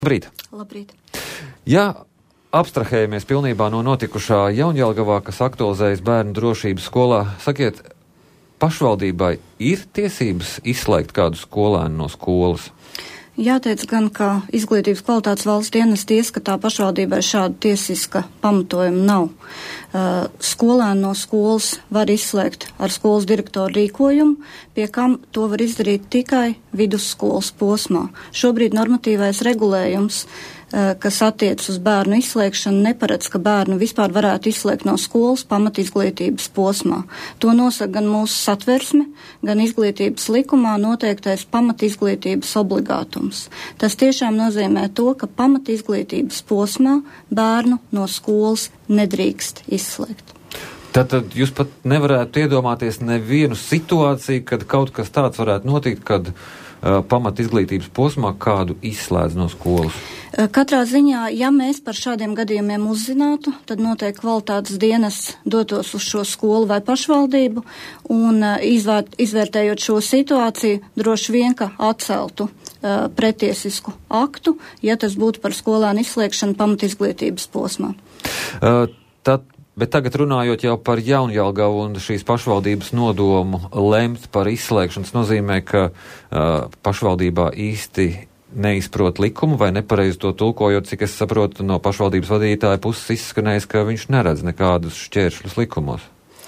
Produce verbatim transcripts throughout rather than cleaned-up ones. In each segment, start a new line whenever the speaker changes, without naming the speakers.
Labrīt.
Labrīt.
Ja abstrahējamies pilnībā no notikušā Jaunjelgavā, kas aktualizējas bērnu drošības skolā, sakiet, pašvaldībai ir tiesības izslēgt kādu skolēnu no skolas?
Jāteic gan, ka izglītības kvalitātes valsts dienesta ieskatā pašvaldībai šāda tiesiska pamatojuma nav. Uh, skolēnu no skolas var izslēgt ar skolas direktoru rīkojumu, pie kam to var izdarīt tikai vidusskolas posmā. Šobrīd normatīvais regulējums, uh, kas attiec uz bērnu izslēgšanu, neparedz, ka bērnu vispār varētu izslēgt no skolas pamatizglītības posmā. To nosaka gan mūsu satversme, gan izglītības likumā noteiktais pamatizglītības obligātums. Tas tiešām nozīmē to, ka pamatizglītības posmā bērnu no skolas nedrīkst izslēgt.
Tātad jūs pat nevarētu iedomāties nevienu situāciju, kad kaut kas tāds varētu notikt, kad uh, pamat izglītības posmā kādu izslēdz no skolas?
Katrā ziņā, ja mēs par šādiem gadījumiem uzzinātu, tad noteikti kvalitātes dienests dotos uz šo skolu vai pašvaldību un uh, izvērt, izvērtējot šo situāciju, droši vien, ka atceltu uh, pretiesisku aktu, ja tas būtu par skolēnu izslēgšanu pamat izglītības posmā.
Uh, tad Bet tagad runājot jau par Jaunjelgavu un šīs pašvaldības nodomu lemt par izslēgšanu, tas nozīmē, ka uh, pašvaldībā īsti neizprot likumu vai nepareizi to tulkojot, cik es saprotu no pašvaldības vadītāja puses izskanējis, ka viņš neredz nekādus šķēršļus likumos.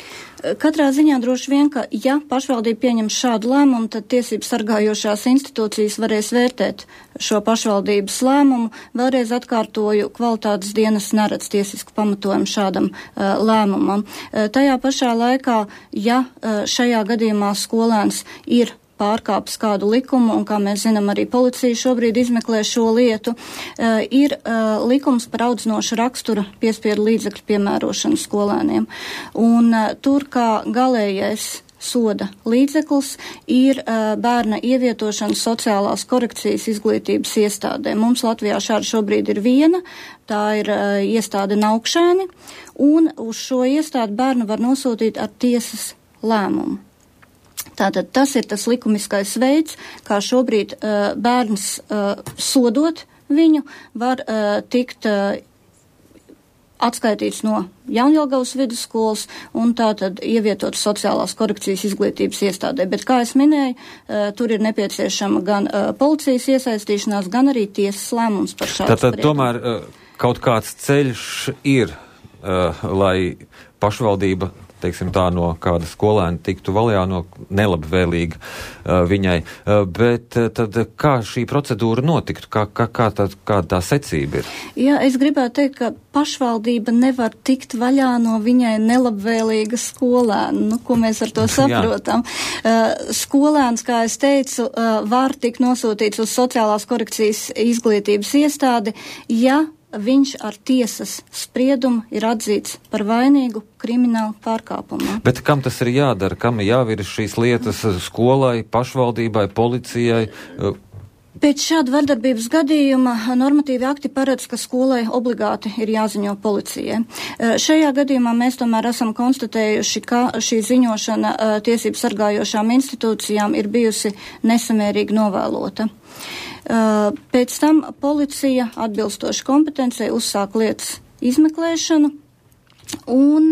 Katrā ziņā droši vien, ka ja pašvaldība pieņem šādu lēmumu, tad tiesības sargājošās institūcijas varēs vērtēt šo pašvaldības lēmumu. Vēlreiz atkārtoju, kvalitātes dienas neredz tiesisku pamatojumu šādam uh, lēmumam. Uh, tajā pašā laikā, ja uh, šajā gadījumā skolēns ir pārkāpis kādu likumu, un, kā mēs zinām, arī policija šobrīd izmeklē šo lietu, uh, ir uh, likums par audzinošu rakstura piespiedu līdzekļu piemērošanu skolēniem. Un uh, tur kā galējais soda līdzeklis ir uh, bērna ievietošana sociālās korekcijas izglītības iestādē. Mums Latvijā šāda šobrīd ir viena, tā ir uh, iestāde Naukšēni, un uz šo iestādi bērnu var nosūtīt ar tiesas lēmumu. Tātad tas ir tas likumiskais veids, kā šobrīd uh, bērns uh, sodot viņu, var uh, tikt uh, atskaitīts no Jaunjelgavas vidusskolas un tātad ievietot sociālās korekcijas izglītības iestādē. Bet, kā es minēju, uh, tur ir nepieciešama gan uh, policijas iesaistīšanās, gan arī tiesas lēmums par šādu spriedumu.
Tātad tomēr uh, kaut kāds ceļš ir, uh, lai pašvaldība, teiksim tā, no kāda skolēna tiktu vaļā no nelabvēlīga uh, viņai. Uh, bet uh, tad kā šī procedūra notiktu? Kā, kā, kā tā, kāda tā secība ir?
Jā, es gribētu teikt, ka pašvaldība nevar tikt vaļā no viņai nelabvēlīga skolēna. Nu, ko mēs ar to saprotam? uh, skolēns, kā es teicu, uh, var tikt nosūtīts uz sociālās korekcijas izglītības iestādi, ja viņš ar tiesas spriedumu ir atzīts par vainīgu kriminālu pārkāpumu.
Bet kam tas ir jādara? Kam ir jāvirs šīs lietas skolai, pašvaldībai, policijai?
Pēc šāda vardarbības gadījuma normatīvi akti paredz, ka skolai obligāti ir jāziņo policijai. Šajā gadījumā mēs tomēr esam konstatējuši, ka šī ziņošana tiesību sargājošām institūcijām ir bijusi nesamērīgi novēlota. Pēc tam policija atbilstoši kompetencijai uzsāk lietas izmeklēšanu un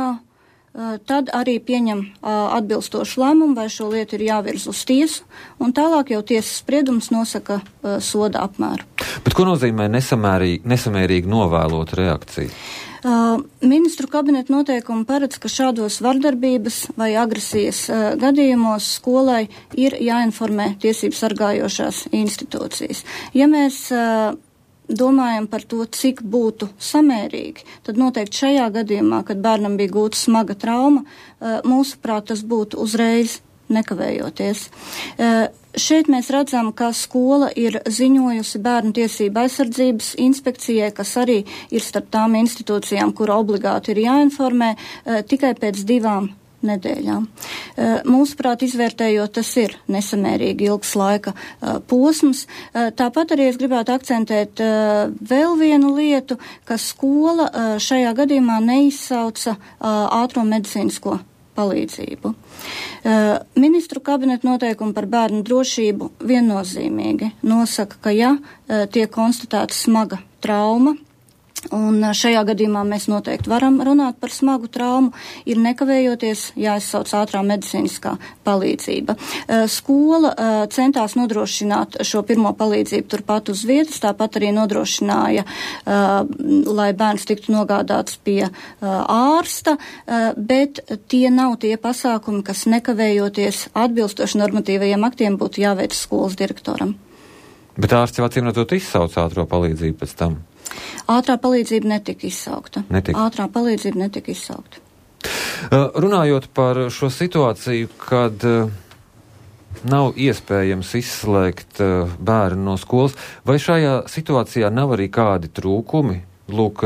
tad arī pieņem atbilstošu lēmumu, vai šo lietu ir jāvirz uz tiesu, un tālāk jau tiesas spriedums nosaka soda apmēru.
Bet ko nozīmē nesamērīgi, nesamērīgi novēlota reakcija?
Uh, ministru kabineta noteikumi paredz, ka šādos vardarbības vai agresijas uh, gadījumos skolai ir jāinformē tiesību sargājošās institūcijas. Ja mēs uh, domājam par to, cik būtu samērīgi, tad noteikti šajā gadījumā, kad bērnam bija gūta smaga trauma, uh, mūsuprāt, tas būtu uzreiz nekavējoties. Uh, Šeit mēs redzam, ka skola ir ziņojusi Bērnu tiesību aizsardzības inspekcijai, kas arī ir starp tām institūcijām, kura obligāti ir jāinformē, e, tikai pēc divām nedēļām. E, mūsuprāt, izvērtējot, tas ir nesamērīgi ilgs laika e, posms. E, tāpat arī es gribētu akcentēt e, vēl vienu lietu, ka skola e, šajā gadījumā neizsauca e, ātro medicīnisko palīdzību. Ministru kabineta noteikumi par bērnu drošību viennozīmīgi nosaka, ka ja tiek konstatēta smaga trauma, un šajā gadījumā mēs noteikti varam runāt par smagu traumu, ir nekavējoties jāizsauc ātrā medicīniskā palīdzība. Skola centās nodrošināt šo pirmo palīdzību turpat uz vietas, tāpat arī nodrošināja, lai bērns tiktu nogādāts pie ārsta, bet tie nav tie pasākumi, kas nekavējoties atbilstoši normatīvajiem aktiem būtu jāveic skolas direktoram.
Bet ārsts jau acīm redzot izsauc ātro palīdzību pēc tam.
Ātrā palīdzība netika izsaukta.
Netika.
Ātrā palīdzība netika izsaukta.
Uh, runājot par šo situāciju, kad uh, nav iespējams izslēgt uh, bērnu no skolas, vai šajā situācijā nav arī kādi trūkumi? Lūk,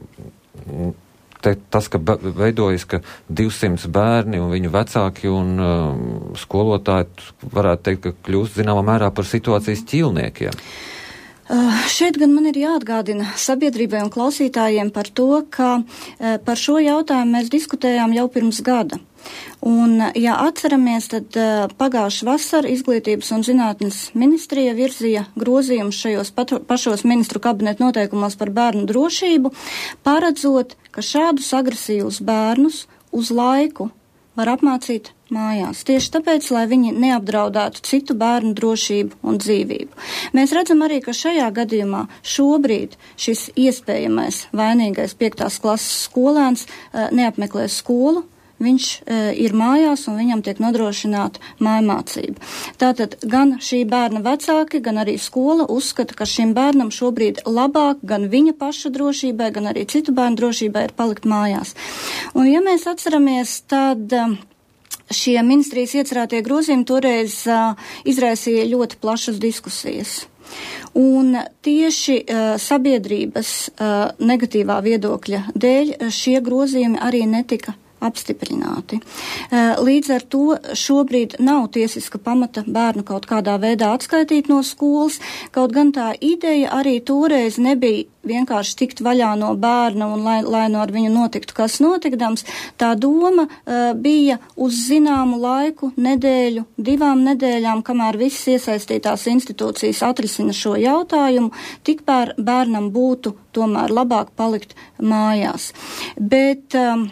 uh, te, tas, ka ba- veidojas, ka divsimt bērni un viņu vecāki un uh, skolotāji varētu teikt, ka kļūst zināmā mērā par situācijas ķīlniekiem.
Uh, šeit gan man ir jāatgādina sabiedrībai un klausītājiem par to, ka uh, par šo jautājumu mēs diskutējām jau pirms gada. Un, ja atceramies, tad uh, pagājuši vasar Izglītības un zinātnes ministrija virzīja grozījumus šajos patru, pašos ministru kabineta noteikumos par bērnu drošību, paredzot, ka šādus agresīvus bērnus uz laiku var apmācīt mājās. Tieši tāpēc, lai viņi neapdraudētu citu bērnu drošību un dzīvību. Mēs redzam arī, ka šajā gadījumā šobrīd šis iespējamais vainīgais piektās klases skolēns uh, neapmeklē skolu, viņš e, ir mājās un viņam tiek nodrošināta mājmācība. Tātad gan šī bērna vecāki, gan arī skola uzskata, ka šim bērnam šobrīd labāk gan viņa paša drošībai, gan arī citu bērnu drošībai ir palikt mājās. Un ja mēs atceramies, tad šie ministrijas iecerētie grozījumi toreiz uh, izraisīja ļoti plašas diskusijas. Un tieši uh, sabiedrības uh, negatīvā viedokļa dēļ šie grozījumi arī netika apstiprināti. Līdz ar to šobrīd nav tiesiska pamata bērnu kaut kādā veidā atskaitīt no skolas, kaut gan tā ideja arī toreiz nebija vienkārši tikt vaļā no bērna un lai, lai no ar viņu notiktu kas notikdams. Tā doma uh, bija uz zināmu laiku, nedēļu, divām nedēļām, kamēr visas iesaistītās institūcijas atrisina šo jautājumu, tikpēr bērnam būtu tomēr labāk palikt mājās. Bet um,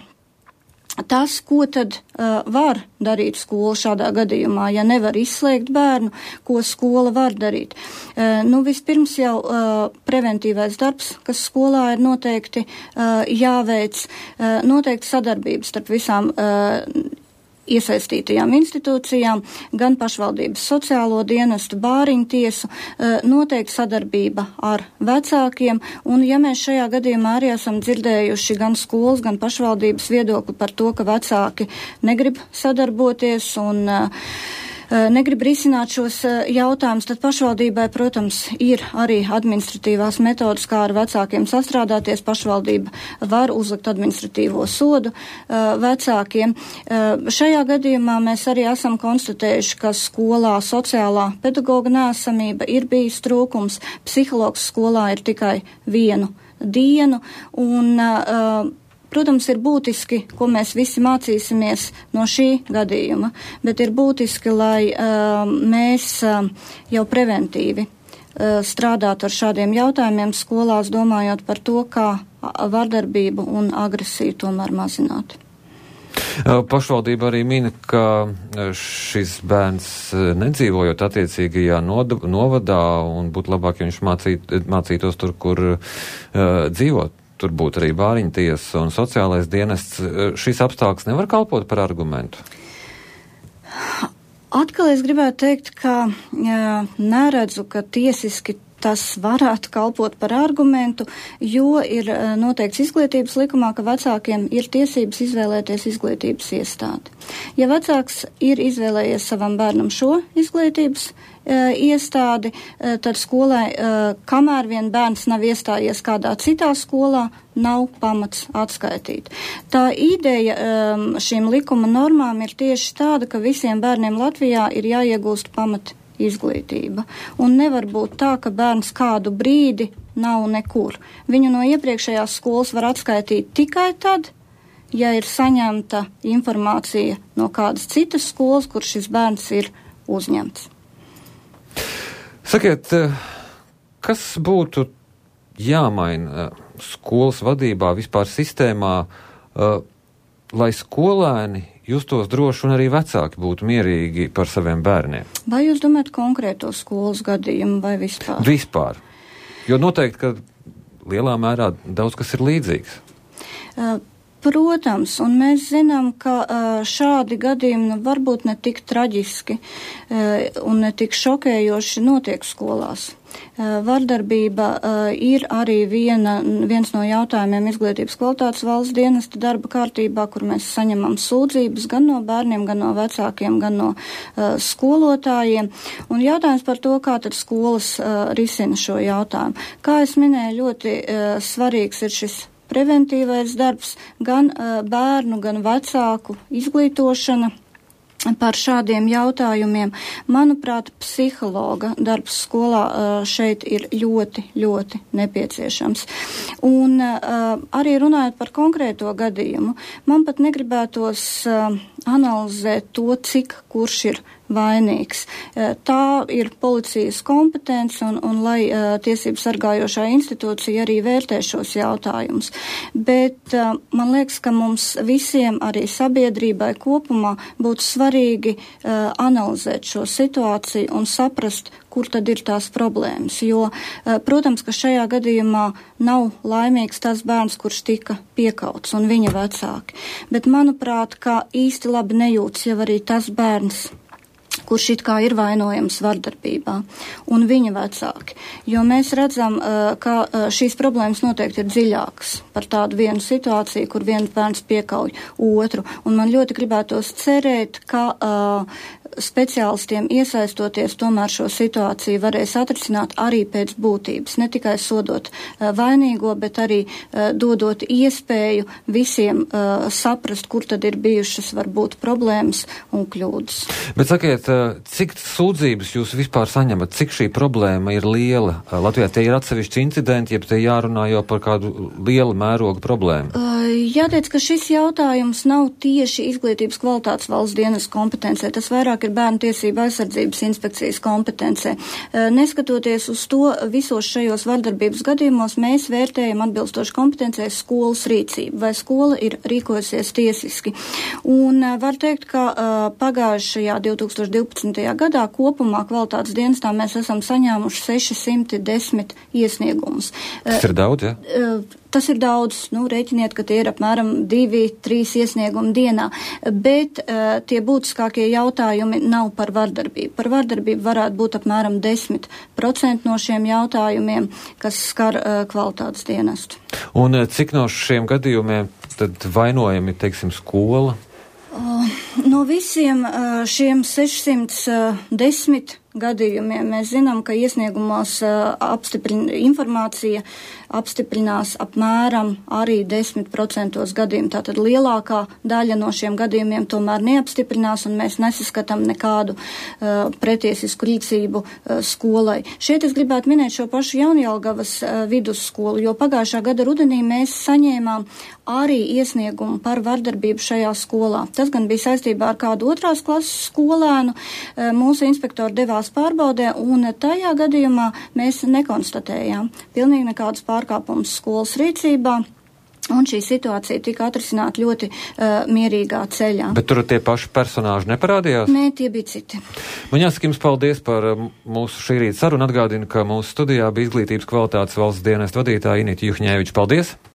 tas, ko tad uh, var darīt skola šādā gadījumā, ja nevar izslēgt bērnu, ko skola var darīt? Uh, nu, vispirms jau uh, preventīvais darbs, kas skolā ir noteikti uh, jāveic, uh, noteikti sadarbības starp visām uh, iesaistītajām institūcijām, gan pašvaldības sociālo dienestu, bāriņu tiesu, noteikti sadarbība ar vecākiem, un ja mēs šajā gadījumā arī esam dzirdējuši gan skolas, gan pašvaldības viedokli par to, ka vecāki negrib sadarboties un uh, negrib risināt šos jautājumus, tad pašvaldībai, protams, ir arī administratīvās metodas, kā ar vecākiem sastrādāties. Pašvaldība var uzlikt administratīvo sodu uh, vecākiem. Uh, šajā gadījumā mēs arī esam konstatējuši, ka skolā sociālā pedagoga neesamība ir bijis trūkums. Psihologs skolā ir tikai vienu dienu, un uh, protams, ir būtiski, ko mēs visi mācīsimies no šī gadījuma, bet ir būtiski, lai uh, mēs uh, jau preventīvi uh, strādātu ar šādiem jautājumiem skolās, domājot par to, kā vardarbību un agresiju tomēr mazināt.
Pašvaldība arī mina, ka šis bērns nedzīvojot attiecīgajā novadā un būtu labāk, ja viņš mācīt, mācītos tur, kur uh, dzīvot. Tur būtu arī bāriņtiesa un sociālais dienests. Šis apstākļs nevar kalpot par argumentu?
Atkal es gribētu teikt, ka jā, neredzu, ka tiesiski tas varētu kalpot par argumentu, jo ir noteikts izglītības likumā, ka vecākiem ir tiesības izvēlēties izglītības iestādi. Ja vecāks ir izvēlējies savam bērnam šo izglītības iestādi, tad skolai, kamēr vien bērns nav iestājies kādā citā skolā, nav pamats atskaitīt. Tā ideja šīm likuma normām ir tieši tāda, ka visiem bērniem Latvijā ir jāiegūst pamat izglītība. Un nevar būt tā, ka bērns kādu brīdi nav nekur. Viņu no iepriekšējās skolas var atskaitīt tikai tad, ja ir saņemta informācija no kādas citas skolas, kur šis bērns ir uzņemts.
Sakiet, kas būtu jāmaina skolas vadībā, vispār sistēmā, lai skolēni justos droši un arī vecāki būtu mierīgi par saviem bērniem?
Vai jūs domājat konkrēto skolas gadījumu vai vispār?
Vispār. Jo noteikti, ka lielā mērā daudz kas ir līdzīgs.
Uh, Protams, un mēs zinām, ka šādi gadījumi varbūt ne tik traģiski un ne tik šokējoši notiek skolās. Vardarbība ir arī viena, viens no jautājumiem izglītības kvalitātes valsts dienesta darba kārtībā, kur mēs saņemam sūdzības gan no bērniem, gan no vecākiem, gan no uh, skolotājiem. Un jautājums par to, kā tad skolas uh, risina šo jautājumu. Kā es minēju, ļoti uh, svarīgs ir šis preventīvais darbs, gan uh, bērnu, gan vecāku izglītošana par šādiem jautājumiem. Manuprāt, psihologa darbs skolā uh, šeit ir ļoti, ļoti nepieciešams. Un uh, arī runājot par konkrēto gadījumu, man pat negribētos uh, analizēt to, cik kurš ir vainīgs. Tā ir policijas kompetence un, un lai uh, tiesību sargājošā institūcija arī vērtē šos jautājumus. Bet uh, man liekas, ka mums visiem, arī sabiedrībai kopumā, būtu svarīgi uh, analizēt šo situāciju un saprast, kur tad ir tās problēmas. Jo, uh, protams, ka šajā gadījumā nav laimīgs tas bērns, kurš tika piekauts un viņa vecāki. Bet, manuprāt, kā īsti labi nejūtas jau arī tas bērns, kurš it kā ir vainojams vardarbībā, un viņa vecāki. Jo mēs redzam, ka šīs problēmas noteikti ir dziļākas par tādu vienu situāciju, kur viens bērns piekauj otru. Un man ļoti gribētos cerēt, ka uh, speciālistiem iesaistoties tomēr šo situāciju varēs atrisināt arī pēc būtības. Ne tikai sodot uh, vainīgo, bet arī uh, dodot iespēju visiem uh, saprast, kur tad ir bijušas varbūt problēmas un kļūdas.
Bet sakiet, cik sūdzības jūs vispār saņemat? Cik šī problēma ir liela? Latvijā te ir atsevišķi incidenti, ja te jārunā jau par kādu lielu mērogu problēmu?
Uh, jāteic, ka šis jautājums nav tieši izglītības kvalitātes valsts dienas kompetencē. Tas vairāk ir Bērnu tiesību aizsardzības inspekcijas kompetencē. Uh, neskatoties uz to, visos šajos vardarbības gadījumos mēs vērtējam atbilstoši kompetencē skolas rīcību, vai skola ir rīkojusies tiesiski. Un uh, var teikt, ka uh, pagājušajā divtūkstoš divpadsmitajā gadā kopumā kvalitātes dienestā mēs esam saņēmuši sešsimt desmit iesniegumus.
Tas ir daudz, ja?
Tas ir daudz, nu, rēķiniet, ka tie ir apmēram divi, trīs iesniegumi dienā, bet uh, tie būtiskākie jautājumi nav par vardarbību. Par vardarbību varētu būt apmēram desmit procenti no šiem jautājumiem, kas skar uh, kvalitātes dienestu.
Un cik no šiem gadījumiem tad vainojami, teiksim, skola?
Uh, no visiem uh, šiem sešsimt desmit gadījumiem mēs zinām, ka iesniegumos uh, apstiprin, informācija apstiprinās apmēram arī desmit procentos gadījumu. Tātad lielākā daļa no šiem gadījumiem tomēr neapstiprinās, un mēs nesaskatām nekādu uh, pretiesisku rīcību uh, skolai. Šeit es gribētu minēt šo pašu Jaunjelgavas uh, vidusskolu, jo pagājušā gada rudenī mēs saņēmām arī iesniegumu par vardarbību šajā skolā. Tas gan bija saistībā ar kādu otrās klases skolēnu. Uh, mūsu inspektori devās pārbaudē, un tajā gadījumā mēs nekonstatējām pilnīgi nekādus pārkāpumus skolas rīcībā, un šī situācija tika atrisināta ļoti uh, mierīgā ceļā.
Bet tur tie paši personāži neparādījās?
Nē, tie bija citi.
Man jāsaka jums paldies par uh, mūsu šī rīta sarunu. Atgādinu, ka mūsu studijā bija izglītības kvalitātes valsts dienesta vadītāja Inita Juhņēviča. Paldies!